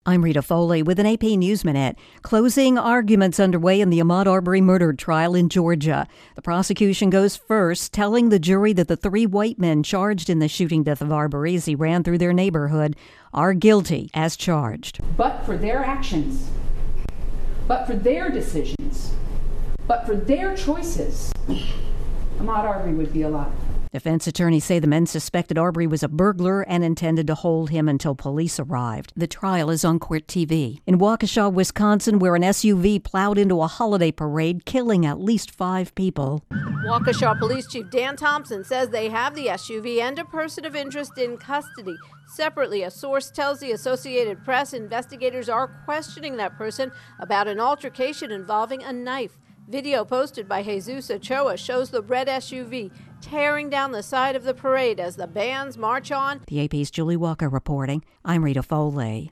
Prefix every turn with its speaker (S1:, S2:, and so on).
S1: I'm Rita Foley with an AP News Minute. Closing arguments underway in the Ahmaud Arbery murder trial in Georgia. The prosecution goes first, telling the jury that the three white men charged in the shooting death of Arbery as he ran through their neighborhood are guilty as charged.
S2: But for their actions, but for their decisions, but for their choices, Ahmaud Arbery would be alive.
S1: Defense attorneys say the men suspected Arbery was a burglar and intended to hold him until police arrived. The trial is on Court TV. In Waukesha, Wisconsin, where an SUV plowed into a holiday parade, killing at least 5 people.
S3: Waukesha Police Chief Dan Thompson says they have the SUV and a person of interest in custody. Separately, a source tells the Associated Press investigators are questioning that person about an altercation involving a knife. Video posted by Jesus Ochoa shows the red SUV tearing down the side of the parade as the bands march on.
S1: The AP's Julie Walker reporting. I'm Rita Foley.